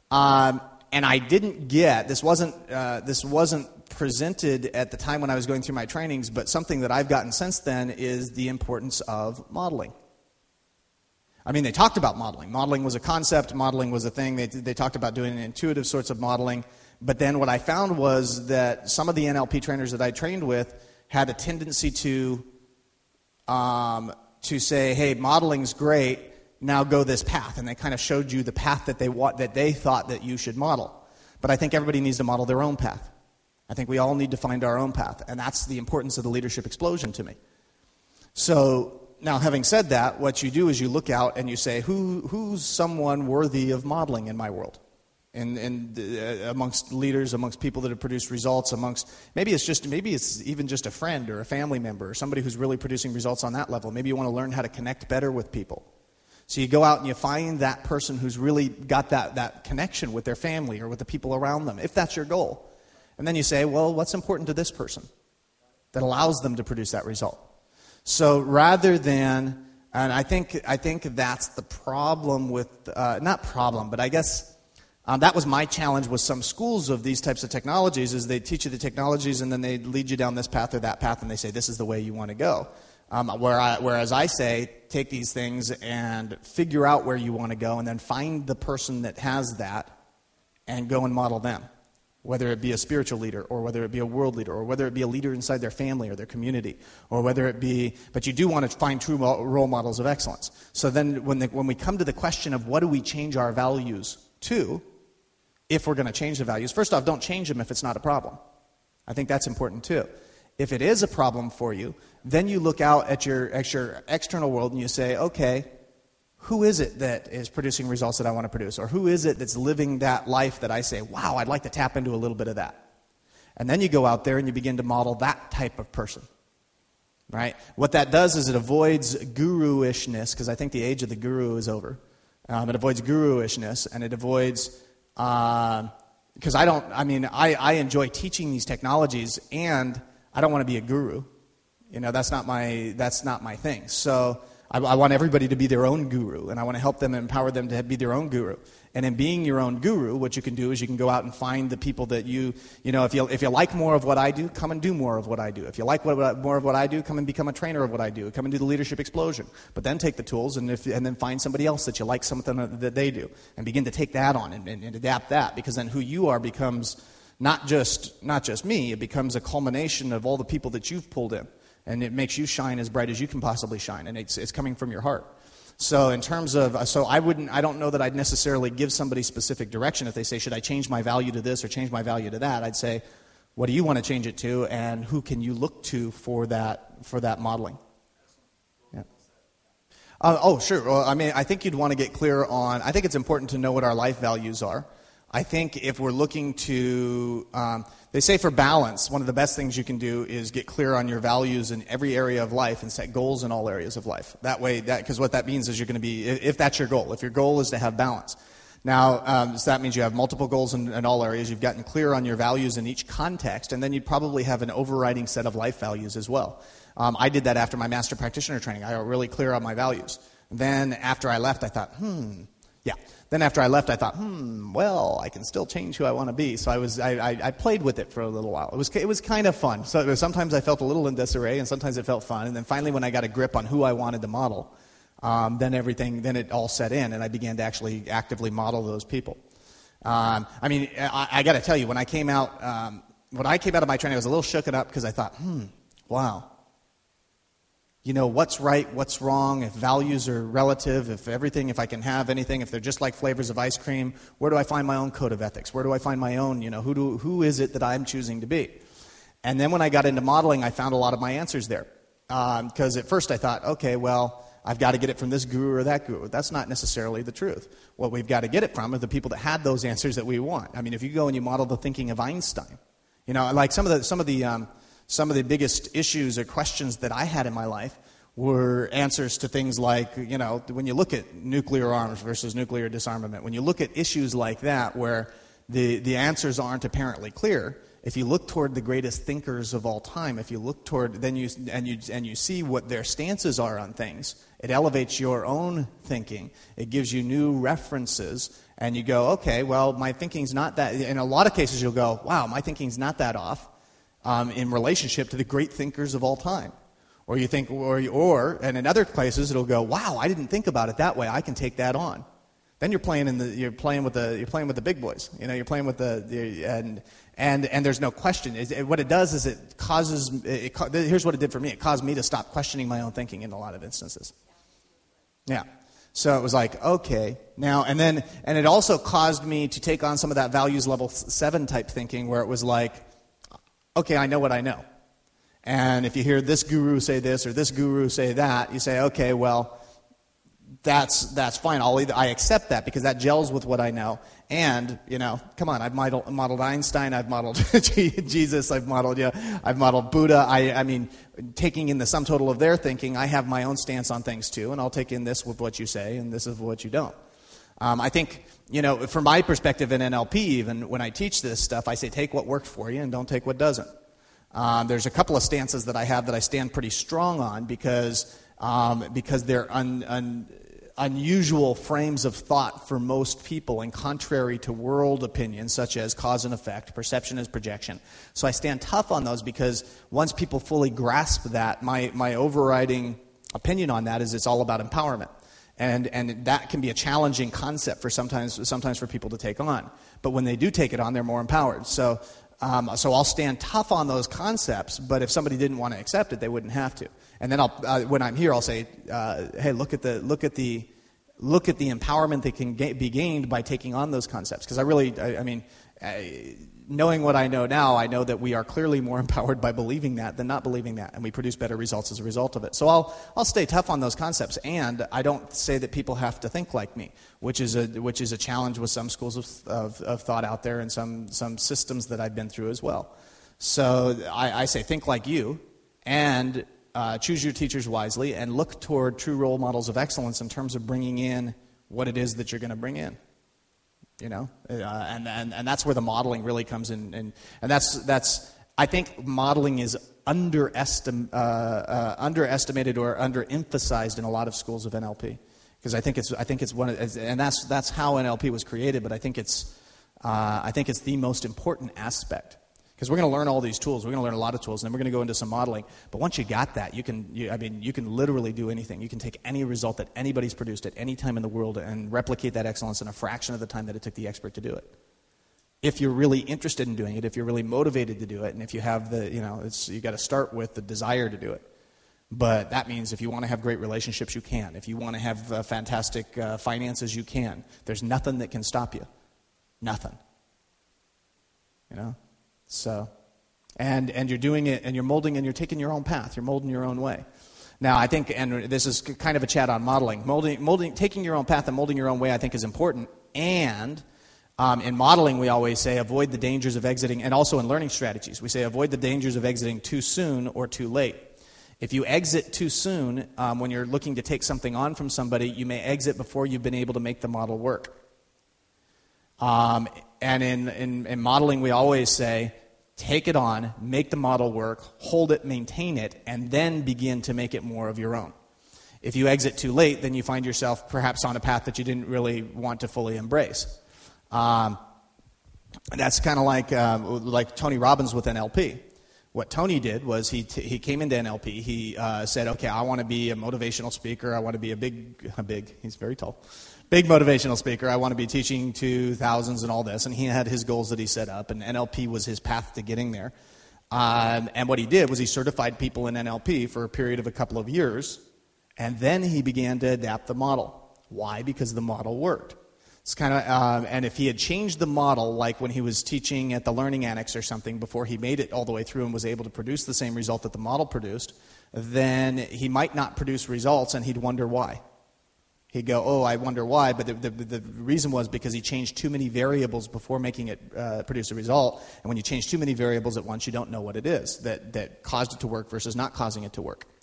And I didn't get, this wasn't presented at the time when I was going through my trainings, but something that I've gotten since then is the importance of modeling. I mean, they talked about modeling. Modeling was a concept. Modeling was a thing. They talked about doing intuitive sorts of modeling. But then what I found was that some of the NLP trainers that I trained with had a tendency to say, hey, modeling's great, now go this path. And they kind of showed you the path that they thought that you should model. But I think everybody needs to model their own path. I think we all need to find our own path. And that's the importance of the leadership explosion to me. So now, having said that, what you do is you look out and you say, who's someone worthy of modeling in my world? And amongst leaders, amongst people that have produced results, amongst maybe it's even just a friend or a family member or somebody who's really producing results on that level. Maybe you want to learn how to connect better with people. So you go out and you find that person who's really got that connection with their family or with the people around them, if that's your goal. And then you say, well, what's important to this person that allows them to produce that result? So rather than, and I think that's the problem with, not problem, but I guess that was my challenge with some schools of these types of technologies, is they teach you the technologies and then they lead you down this path or that path and they say, this is the way you want to go. Whereas I say, take these things and figure out where you want to go and then find the person that has that and go and model them. Whether it be a spiritual leader or whether it be a world leader or whether it be a leader inside their family or their community or whether it be, but you do want to find true role models of excellence. So then when we come to the question of what do we change our values to, if we're going to change the values, first off, don't change them if it's not a problem. I think that's important too. If it is a problem for you, then you look out at your external world and you say, okay, who is it that is producing results that I want to produce? Or who is it that's living that life that I say, wow, I'd like to tap into a little bit of that? And then you go out there and you begin to model that type of person. Right? What that does is it avoids guru-ishness, because I think the age of the guru is over. It avoids guru-ishness, and it avoids, because I enjoy teaching these technologies, and I don't want to be a guru. You know, that's not my thing. So I want everybody to be their own guru, and I want to help them and empower them to be their own guru. And in being your own guru, what you can do is you can go out and find the people that you know, if you like more of what I do, come and do more of what I do. If you like more of what I do, come and become a trainer of what I do. Come and do the leadership explosion. But then take the tools and then find somebody else that you like something that they do, and begin to take that on and adapt that, because then who you are becomes not just me. It becomes a culmination of all the people that you've pulled in. And it makes you shine as bright as you can possibly shine, and it's coming from your heart. So in terms of, I don't know that I'd necessarily give somebody specific direction if they say, should I change my value to this or change my value to that? I'd say, what do you want to change it to, and who can you look to for that modeling? Yeah. Sure. Well, I mean, I think you'd want to get clear on. I think it's important to know what our life values are. I think if we're looking to, they say for balance, one of the best things you can do is get clear on your values in every area of life and set goals in all areas of life. That way, because what that means is you're going to be, if that's your goal, if your goal is to have balance. Now, so that means you have multiple goals in all areas. You've gotten clear on your values in each context, and then you'd probably have an overriding set of life values as well. I did that after my master practitioner training. I got really clear on my values. Then after I left, I thought, Then after I left, I thought, well, I can still change who I want to be. So I played with it for a little while. It was kind of fun. So sometimes I felt a little in disarray, and sometimes it felt fun. And then finally, when I got a grip on who I wanted to model, then it all set in, and I began to actually actively model those people. I got to tell you, when I came out of my training, I was a little shooken up because I thought, wow. You know, what's right, what's wrong, if values are relative, if I can have anything, if they're just like flavors of ice cream, where do I find my own code of ethics? Where do I find my own, who is it that I'm choosing to be? And then when I got into modeling, I found a lot of my answers there. Because at first I thought, okay, well, I've got to get it from this guru or that guru. That's not necessarily the truth. What we've got to get it from are the people that had those answers that we want. I mean, if you go and you model the thinking of Einstein, like some of the biggest issues or questions that I had in my life were answers to things like, when you look at nuclear arms versus nuclear disarmament, when you look at issues like that where the answers aren't apparently clear, if you look toward the greatest thinkers of all time, if you look toward, then you see what their stances are on things, it elevates your own thinking. It gives you new references, and you go, okay, well, my thinking's not that. In a lot of cases, you'll go, wow, my thinking's not that off in relationship to the great thinkers of all time. Or you think, and in other places, it'll go, wow, I didn't think about it that way. I can take that on. Then you're playing with the big boys. You're playing with and there's no question. What it does is it causes. Here's what it did for me. It caused me to stop questioning my own thinking in a lot of instances. Yeah. So it was like, okay, now and it also caused me to take on some of that values level 7 type thinking, where it was like, okay, I know what I know, and if you hear this guru say this or this guru say that, you say, okay, well, that's fine. I accept that because that gels with what I know. And come on, I've modeled Einstein, I've modeled Jesus, I've modeled Buddha. I mean, taking in the sum total of their thinking, I have my own stance on things too, and I'll take in this with what you say, and this is what you don't. I think, from my perspective in NLP, even when I teach this stuff, I say take what worked for you and don't take what doesn't. There's a couple of stances that I have that I stand pretty strong on because they're unusual frames of thought for most people and contrary to world opinions such as cause and effect, perception is projection. So I stand tough on those because once people fully grasp that, my overriding opinion on that is it's all about empowerment. And that can be a challenging concept for sometimes for people to take on. But when they do take it on, they're more empowered. So I'll stand tough on those concepts, but if somebody didn't want to accept it, they wouldn't have to. And then when I'm here, I'll say, "Hey, look at the empowerment that can be gained by taking on those concepts." Because knowing what I know now, I know that we are clearly more empowered by believing that than not believing that, and we produce better results as a result of it. So I'll stay tough on those concepts, and I don't say that people have to think like me, which is a challenge with some schools of thought out there and some systems that I've been through as well. So I say think like you, and choose your teachers wisely, and look toward true role models of excellence in terms of bringing in what it is that you're going to bring in. And that's where the modeling really comes in, and that's I think modeling is underestimated or underemphasized in a lot of schools of NLP, because I think it's one of, and that's how NLP was created, but I think it's the most important aspect. Because we're going to learn all these tools. We're going to learn a lot of tools, and then we're going to go into some modeling. But once you got that, you can literally do anything. You can take any result that anybody's produced at any time in the world and replicate that excellence in a fraction of the time that it took the expert to do it. If you're really interested in doing it, if you're really motivated to do it, and if you have you got to start with the desire to do it. But that means if you want to have great relationships, you can. If you want to have fantastic finances, you can. There's nothing that can stop you. Nothing. So, and you're doing it, and you're molding, and you're taking your own path. You're molding your own way. Now, I think, and this is kind of a chat on modeling. Taking your own path and molding your own way, I think, is important. And in modeling, we always say avoid the dangers of exiting, and also in learning strategies, we say avoid the dangers of exiting too soon or too late. If you exit too soon, when you're looking to take something on from somebody, you may exit before you've been able to make the model work. And in modeling, we always say, take it on, make the model work, hold it, maintain it, and then begin to make it more of your own. If you exit too late, then you find yourself perhaps on a path that you didn't really want to fully embrace. That's kind of like Tony Robbins with NLP. What Tony did was he came into NLP. He said, okay, I want to be a motivational speaker. I want to be he's very tall. Big motivational speaker. I want to be teaching to thousands and all this. And he had his goals that he set up, and NLP was his path to getting there. And what he did was he certified people in NLP for a period of a couple of years, and then he began to adapt the model. Why? Because the model worked. It's kind of, and if he had changed the model, like when he was teaching at the Learning Annex or something, before he made it all the way through and was able to produce the same result that the model produced, then he might not produce results, and he'd wonder why. He'd go, oh, I wonder why, but the reason was because he changed too many variables before making it produce a result. And when you change too many variables at once, you don't know what it is that caused it to work versus not causing it to work.